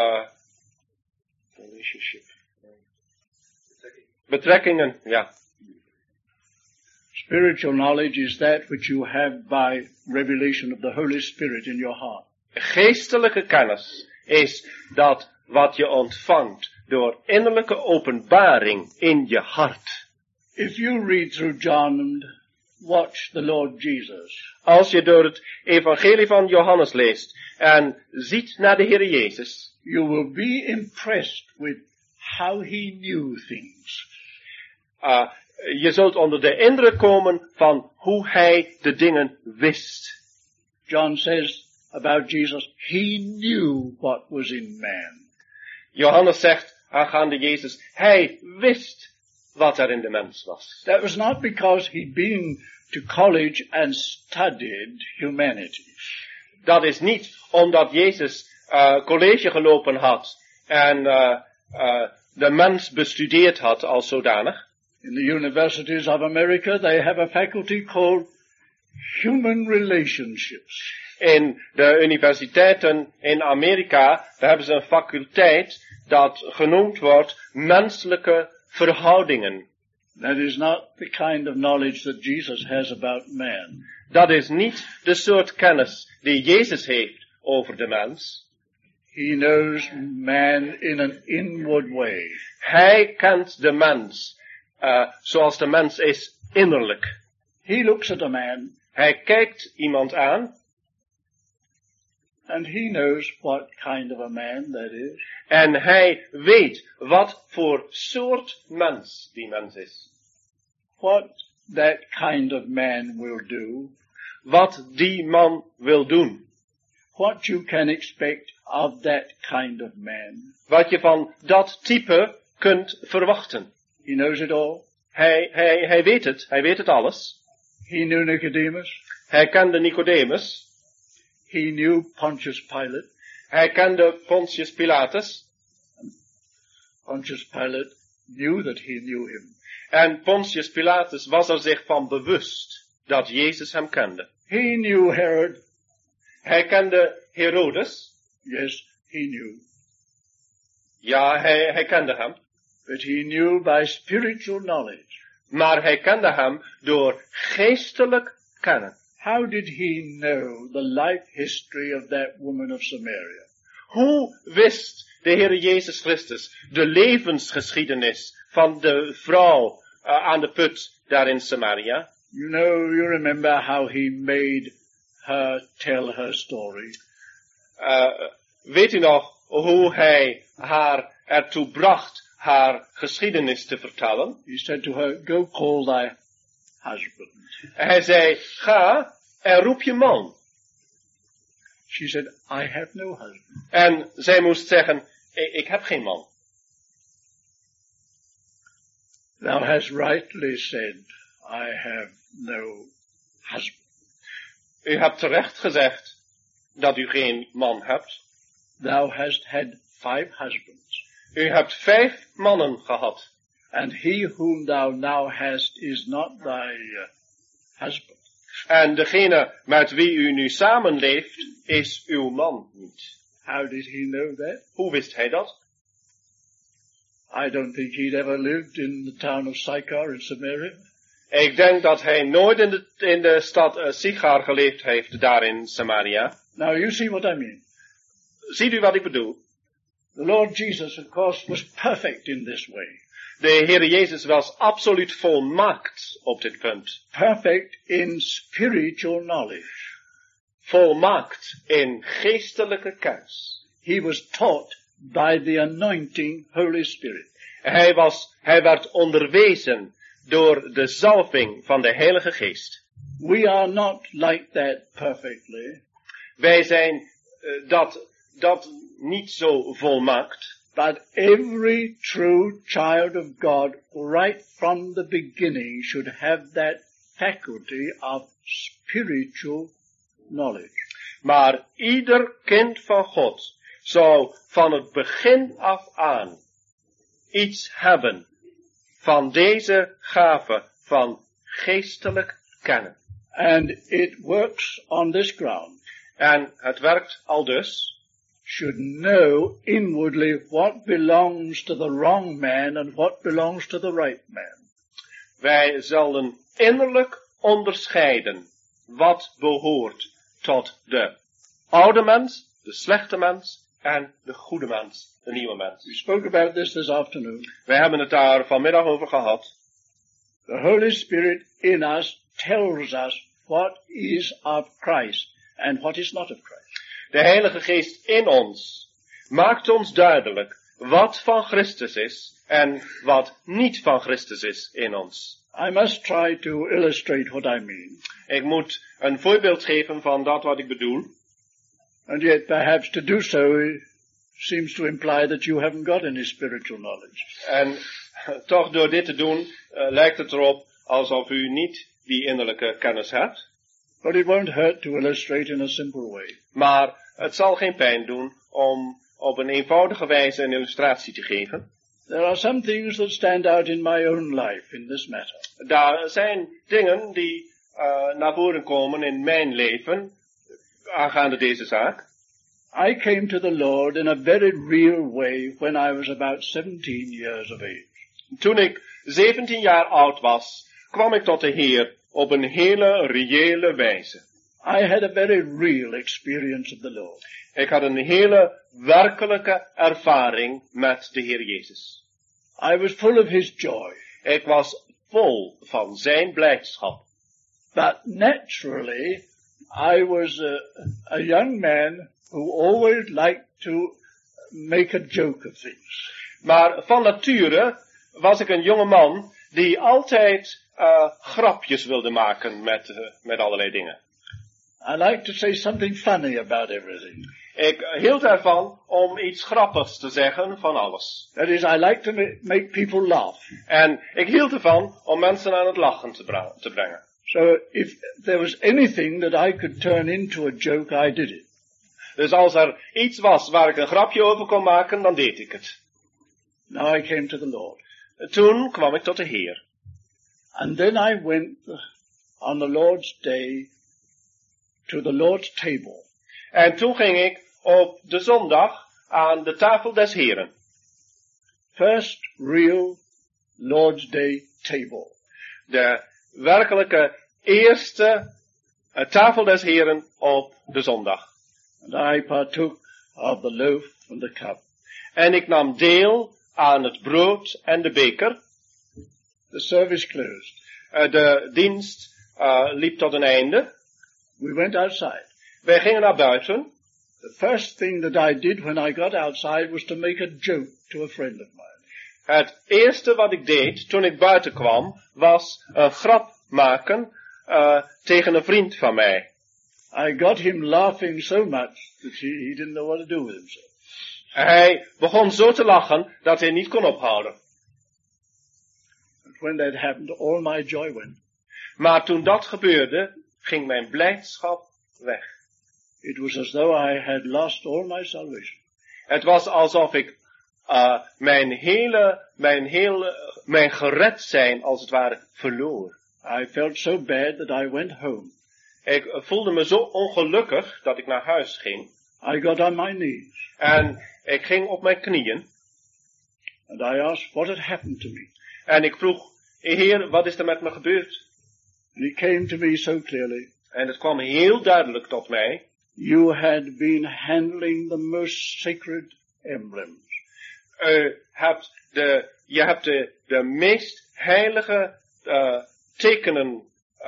betrekkingen, ja. Spiritual knowledge is that which you have by revelation of the Holy Spirit in your heart. Geestelijke kennis is dat wat je ontvangt door innerlijke openbaring in je hart. If you read through John and watch the Lord Jesus. Als je door het evangelie van Johannes leest en ziet naar de Heer Jezus. You will be impressed with how he knew things. Je zult onder de indruk komen van hoe hij de dingen wist. John says about Jesus, he knew what was in man. Johannes zegt aangaande Jezus, hij wist wat er in de mens was. That was not because he'd been to college and studied humanity. Dat is niet omdat Jezus college gelopen had en de mens bestudeerd had als zodanig. In the universities of America, they have a faculty called human relationships. In de universiteiten in Amerika, daar hebben ze een faculteit dat genoemd wordt menselijke verhoudingen. That is not the kind of knowledge that Jesus has about man. Dat is niet de soort kennis die Jezus heeft over de mens. He knows man in an inward way. Hij kent de mens zoals de mens is innerlijk. He looks at a man Hij kijkt iemand aan and he knows what kind of a man that is. en hij weet wat voor soort mens die mens is. What that kind of man will do. Wat die man wil doen. What you can expect of that kind of man. Wat je van dat type kunt verwachten. He knows it all. Hij weet het. Hij weet het alles. He knew Nicodemus. Hij kende Nicodemus. He knew Pontius Pilate. Hij kende Pontius Pilatus. Pontius Pilate knew that he knew him. En Pontius Pilatus was er zich van bewust dat Jezus hem kende. He knew Herod. Hij kende Herodes. Yes, he knew. Ja, hij kende hem. But he knew by spiritual knowledge. Maar hij kende hem door geestelijk kennen. How did he know the life history of that woman of Samaria? Hoe wist de Heer Jezus Christus de levensgeschiedenis van de vrouw aan de put daar in Samaria? You remember how he made her tell her story. Weet u nog hoe hij haar ertoe bracht haar geschiedenis te vertellen? He said to her, go call thy husband. Hij zei, ga en roep je man. She said, I have no husband. En zij moest zeggen, ik heb geen man. Thou hast rightly said, I have no husband. U hebt terecht gezegd dat u geen man hebt. Thou hast had 5 husbands. U hebt 5 mannen gehad. And he whom thou now hast is not thy husband. En degene met wie u nu samenleeft, is uw man niet. How did he know that? Hoe wist hij dat? I don't think he'd ever lived in the town of Sychar in Samaria. Ik denk dat hij nooit in de stad Sychar geleefd heeft, daar in Samaria. Now you see what I mean. Ziet u wat ik bedoel? The Lord Jesus, of course, was perfect in this way. De Heer Jezus was absoluut volmaakt op dit punt. Perfect in spiritual knowledge. Volmaakt in geestelijke kennis. He was taught by the anointing Holy Spirit. Hij werd onderwezen door de zalving van de Heilige Geest. We are not like that perfectly. Wij zijn dat niet zo volmaakt. But every true child of God, right from the beginning, should have that faculty of spiritual knowledge. Maar ieder kind van God zou van het begin af aan iets hebben van deze gave van geestelijk kennen. And it works on this ground. En het werkt aldus. Should know inwardly what belongs to the wrong man and what belongs to the right man. Wij zullen innerlijk onderscheiden wat behoort tot de oude mens, de slechte mens en de goede mens, de nieuwe mens. We spoke about this afternoon. Wij hebben het daar vanmiddag over gehad. The Holy Spirit in us tells us what is of Christ and what is not of Christ. De Heilige Geest in ons maakt ons duidelijk wat van Christus is en wat niet van Christus is in ons. I must try to illustrate what I mean. Ik moet een voorbeeld geven van dat wat ik bedoel. And yet perhaps to do so seems to imply that you haven't got any spiritual knowledge. En toch door dit te doen lijkt het erop alsof u niet die innerlijke kennis hebt. But it won't hurt to illustrate in a simple way. Maar het zal geen pijn doen om op een eenvoudige wijze een illustratie te geven. There are some things that stand out in my own life in this matter. Daar zijn dingen die naar voren komen in mijn leven aangaande deze zaak. I came to the Lord in a very real way when I was about 17 years of age. Toen ik 17 jaar oud was, kwam ik tot de Heer op een hele reële wijze. I had a very real experience of the Lord. Ik had een hele werkelijke ervaring met de Heer Jezus. I was full of His joy. Ik was vol van zijn blijdschap. But naturally, I was a young man who always liked to make a joke of things. Maar van nature was ik een jonge man die altijd grapjes wilde maken met allerlei dingen. I like to say something funny about everything. Ik hield ervan om iets grappigs te zeggen van alles. That is, I like to make people laugh. En ik hield ervan om mensen aan het lachen te brengen. So if there was anything that I could turn into a joke, I did it. Dus als er iets was waar ik een grapje over kon maken, dan deed ik het. Now I came to the Lord. Toen kwam ik tot de Heer. And then I went on the Lord's day to the Lord's table. En toen ging ik op de zondag aan de tafel des Heren. First real Lord's Day table. De werkelijke eerste tafel des Heren op de zondag. And I partook of the loaf and the cup. En ik nam deel aan het brood en de beker. The service closed. De dienst liep tot een einde. We went outside. Wij gingen naar buiten. The first thing that I did when I got outside was to make a joke to a friend of mine. Het eerste wat ik deed toen ik buiten kwam, was een grap maken tegen een vriend van mij. I got him laughing so much that he didn't know what to do with himself. Hij begon zo te lachen dat hij niet kon ophouden. And when that happened, all my joy went. Maar toen dat gebeurde, ging mijn blijdschap weg. It was as though I had lost all my salvation. Het was alsof ik mijn gered zijn als het ware verloor. I felt so bad that I went home. Ik voelde me zo ongelukkig dat ik naar huis ging. I got on my knees. En ik ging op mijn knieën. And I asked what had happened to me. En ik vroeg, Heer, wat is er met me gebeurd? And he came to me so clearly. En het kwam heel duidelijk tot mij. You had been handling the most sacred emblems. Je hebt de meest heilige tekenen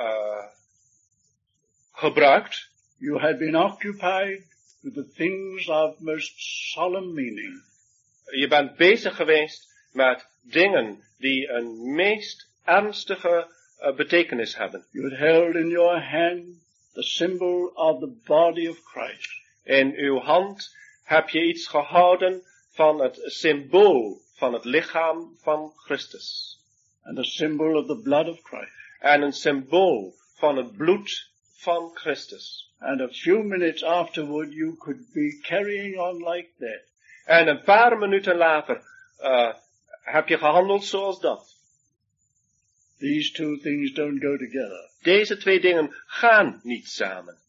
gebruikt. You had been occupied with the things of most solemn meaning. Je bent bezig geweest met dingen die een meest ernstige betekenis hebben. You had held in your hand the symbol of the body of Christ. In uw hand heb je iets gehouden van het symbool van het lichaam van Christus. And the symbol of the blood of Christ. En een symbool van het bloed van Christus. And a few minutes afterward you could be carrying on like that. En een paar minuten later heb je gehandeld zoals dat. These two things don't go together. Deze twee dingen gaan niet samen.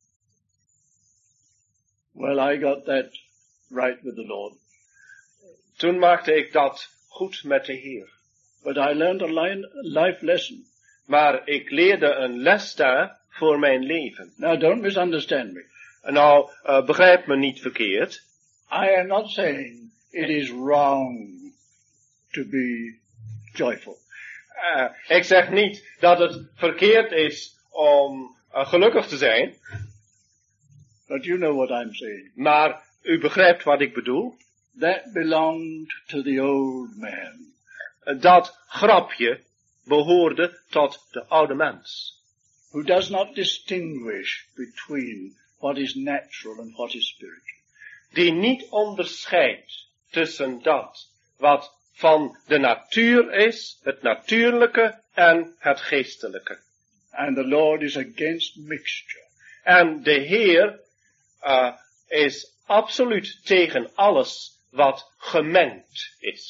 Well, I got that right with the Lord. Toen maakte ik dat goed met de Heer. But I learned a life lesson. Maar ik leerde een les daar voor mijn leven. Now don't misunderstand me. Nou, begrijp me niet verkeerd. I am not saying it is wrong to be joyful. Ik zeg niet dat het verkeerd is om gelukkig te zijn. But you know what I'm saying. Maar u begrijpt wat ik bedoel. That belonged to the old man. Dat grapje behoorde tot de oude mens. Who does not distinguish between what is natural and what is spiritual. Die niet onderscheidt tussen dat wat van de natuur is, het natuurlijke en het geestelijke. And the Lord is against mixture. En de Heer is absoluut tegen alles wat gemengd is.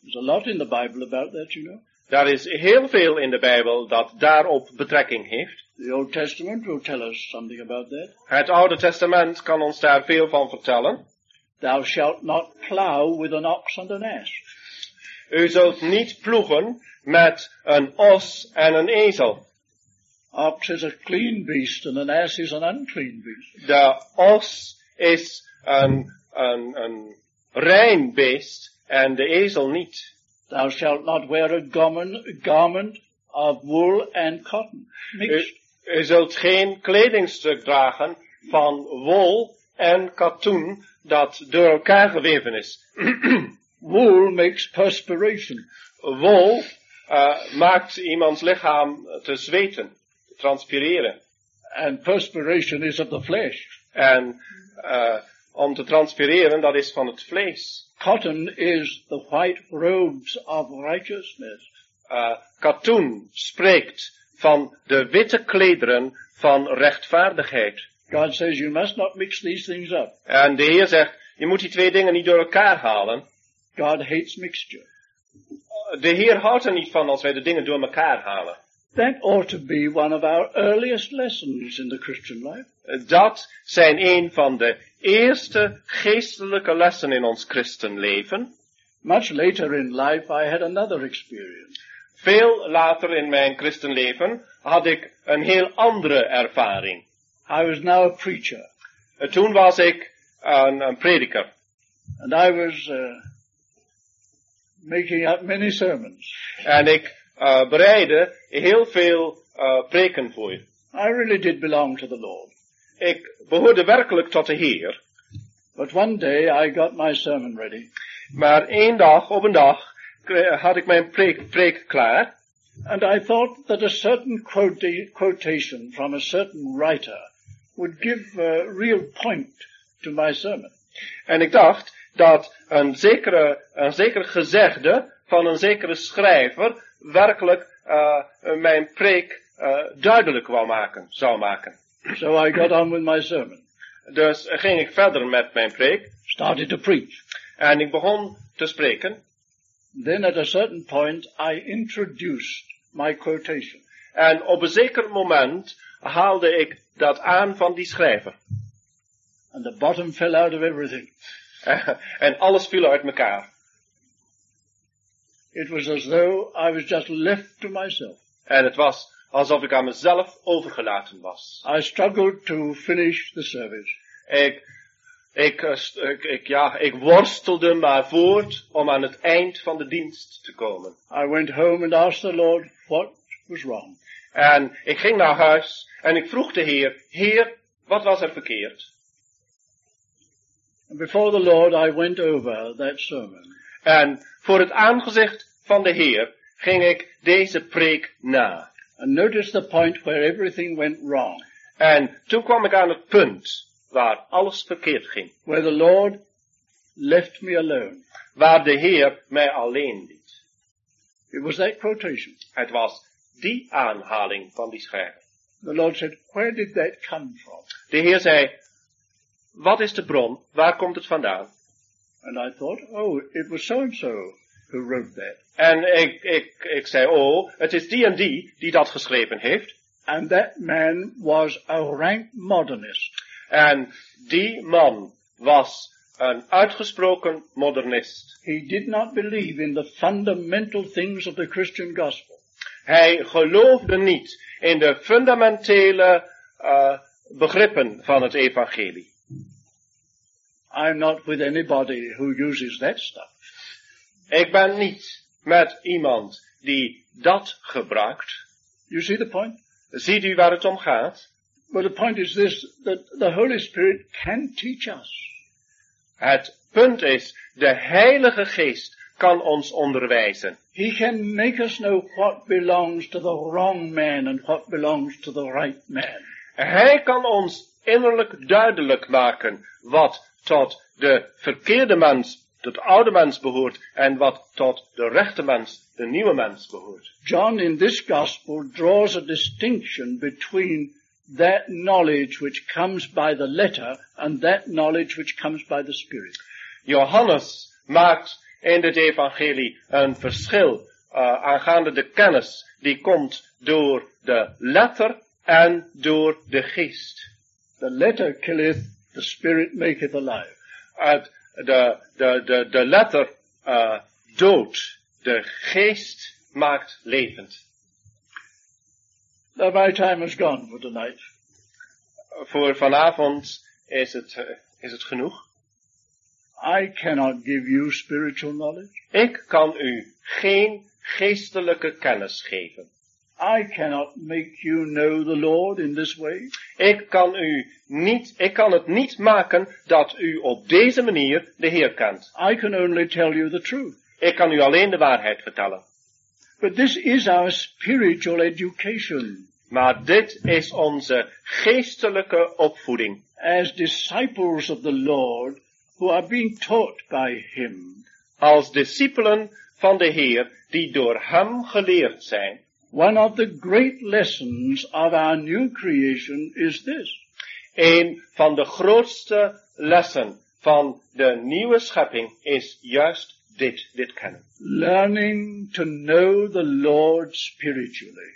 There's a lot in the Bible about that, you know. Daar is heel veel in de Bijbel dat daarop betrekking heeft. The Old Testament will tell us something about that. Het Oude Testament kan ons daar veel van vertellen. Thou shalt not plow with an ox and an ass. U zult niet ploegen met een os en een ezel. Ox is a clean beast and an ass is an unclean beast. De os is een rein beest en de ezel niet. Thou shalt not wear a garment of wool and cotton mixed. U zult geen kledingstuk dragen van wol en katoen dat door elkaar geweven is. Wool makes perspiration. Wol maakt iemands lichaam te zweten, te transpireren. And perspiration is of the flesh. En om te transpireren, dat is van het vlees. Cotton is the white robes of righteousness. Katoen spreekt van de witte klederen van rechtvaardigheid. God says you must not mix these things up. En de Heer zegt, je moet die twee dingen niet door elkaar halen. God hates mixture. De Heer houdt er niet van als wij de dingen door elkaar halen. That ought to be one of our earliest lessons in the Christian life. Dat zijn een van de eerste geestelijke lessen in ons christenleven. Much later in life I had another experience. Veel later in mijn christenleven had ik een heel andere ervaring. I was now a preacher. Toen was ik een prediker. And I was making up many sermons. En ik bereidde heel veel preken voor. I really did belong to the Lord. Ik behoorde werkelijk tot de Heer. But one day I got my sermon ready. Maar op een dag had ik mijn preek klaar. And I thought that a certain quotation from a certain writer would give a real point to my sermon. En ik dacht dat een zeker gezegde van een zekere schrijver werkelijk mijn preek duidelijk zou maken. So I got on with my sermon. Dus ging ik verder met mijn preek. Started to preach. En ik begon te spreken. Then at a certain point I introduced my quotation. En op een zeker moment haalde ik dat aan van die schrijver. And the bottom fell out of everything. En alles viel uit elkaar. It was as though I was just left to myself. En het was alsof ik aan mezelf overgelaten was. I struggled to finish the service. Ik worstelde maar voort om aan het eind van de dienst te komen. I went home and asked the Lord what was wrong. En ik ging naar huis en ik vroeg de Heer, Heer, wat was er verkeerd? And before the Lord I went over that sermon. En voor het aangezicht van de Heer ging ik deze preek na. And notice the point where everything went wrong. En toen kwam ik aan het punt waar alles verkeerd ging. Where the Lord left me alone. Waar de Heer mij alleen liet. It was that quotation. Het was die aanhaling van die schrijver. The Lord said, where did that come from? De Heer zei, wat is de bron? Waar komt het vandaan? And I thought, oh, it was so-and-so who wrote that. En ik zei, het is die en die dat geschreven heeft. And that man was a rank modernist. En die man was een uitgesproken modernist. He did not believe in the fundamental things of the Christian gospel. Hij geloofde niet in de fundamentele begrippen van het evangelie. I'm not with anybody who uses that stuff. Ik ben niet met iemand die dat gebruikt. You see the point? Ziet u waar het om gaat? Well, the point is this, that the Holy Spirit can teach us. Het punt is, de Heilige Geest kan ons onderwijzen. He can make us know what belongs to the wrong man and what belongs to the right man. Hij kan ons innerlijk duidelijk maken wat tot de verkeerde mens, tot de oude mens behoort en wat tot de rechte mens, de nieuwe mens behoort. John in this gospel draws a distinction between that knowledge which comes by the letter and that knowledge which comes by the Spirit. Johannes maakt in dit evangelie een verschil aangaande de kennis die komt door de letter en door de geest. The letter killeth, the spirit maketh alive. De letter doodt, de geest maakt levend. Now my time is gone for tonight. Voor vanavond is het genoeg. I cannot give you spiritual knowledge. Ik kan u geen geestelijke kennis geven. I cannot make you know the Lord in this way. Ik kan het niet maken dat u op deze manier de Heer kent. I can only tell you the truth. Ik kan u alleen de waarheid vertellen. But this is our spiritual education. Maar dit is onze geestelijke opvoeding. As disciples of the Lord, who are being taught by Him. Als discipelen van de Heer, die door Hem geleerd zijn. One of the great lessons of our new creation is this. Een van de grootste lessen van de nieuwe schepping is juist dit kennen. Learning to know the Lord spiritually.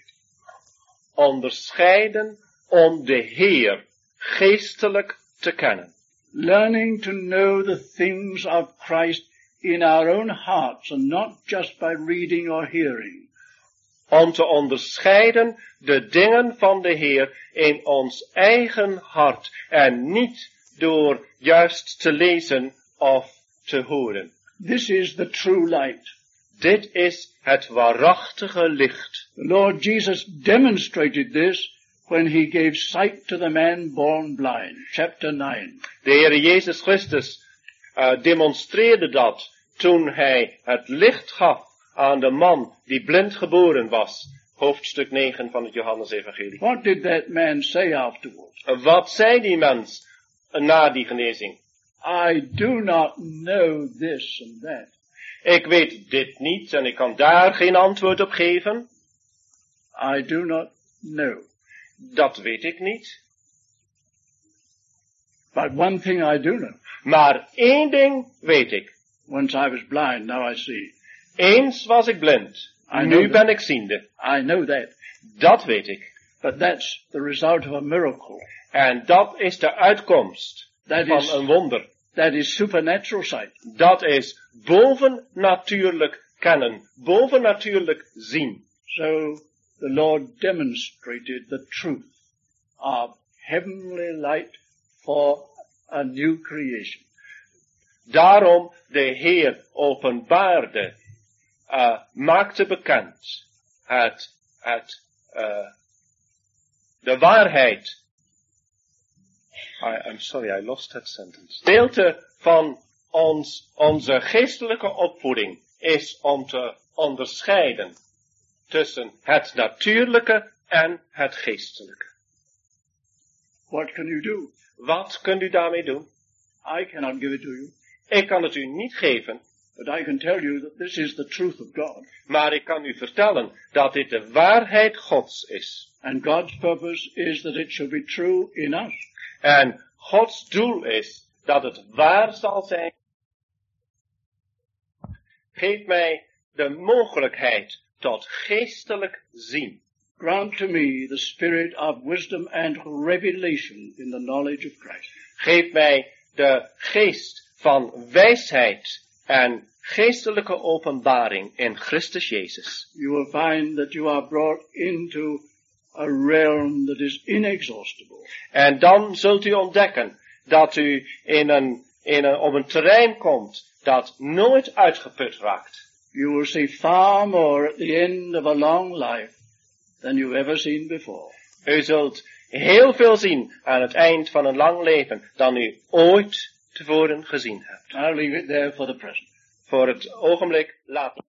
Onderscheiden om de Heer geestelijk te kennen. Learning to know the things of Christ in our own hearts and not just by reading or hearing. Om te onderscheiden de dingen van de Heer in ons eigen hart en niet door juist te lezen of te horen. This is the true light. Dit is het waarachtige licht. The Lord Jesus demonstrated this when He gave sight to the man born blind. Chapter 9. De Heer Jezus Christus demonstreerde dat toen Hij het licht gaf aan de man die blind geboren was. Hoofdstuk 9 van het Johannes-evangelie. What did that man say afterwards? Wat zei die mens na die genezing? I do not know this and that. Ik weet dit niet en ik kan daar geen antwoord op geven. I do not know. Dat weet ik niet. But one thing I do know. Maar één ding weet ik. Once I was blind, now I see. Eens was ik blind. Nu ben ik ziende. I know that. Dat weet ik. But that's the result of a miracle. En dat is de uitkomst van een wonder. That is supernatural sight. Dat is bovennatuurlijk kennen. Bovennatuurlijk zien. So the Lord demonstrated the truth of heavenly light for a new creation. Daarom de Heer openbaarde, maakte bekend de waarheid. I'm sorry, I lost that sentence. Deelte van onze geestelijke opvoeding is om te onderscheiden tussen het natuurlijke en het geestelijke. What can you do? Wat kunt u daarmee doen? I cannot give it to you. Ik kan het u niet geven. But I can tell you that this is the truth of God. Maar ik kan u vertellen dat dit de waarheid Gods is. And God's purpose is that it shall be true in us. En Gods doel is dat het waar zal zijn. Geef mij de mogelijkheid tot geestelijk zien. Grant to me the spirit of wisdom and revelation in the knowledge of Christ. Geef mij de geest van wijsheid en geestelijke openbaring in Christus Jezus. You will find that you are brought into a realm that is inexhaustible. En dan zult u ontdekken dat u op een terrein komt dat nooit uitgeput raakt. You will see far more at the end of a long life than you've ever seen before. U zult heel veel zien aan het eind van een lang leven dan u ooit tevoren gezien hebt. I'll leave it there for the present. Voor het ogenblik laat.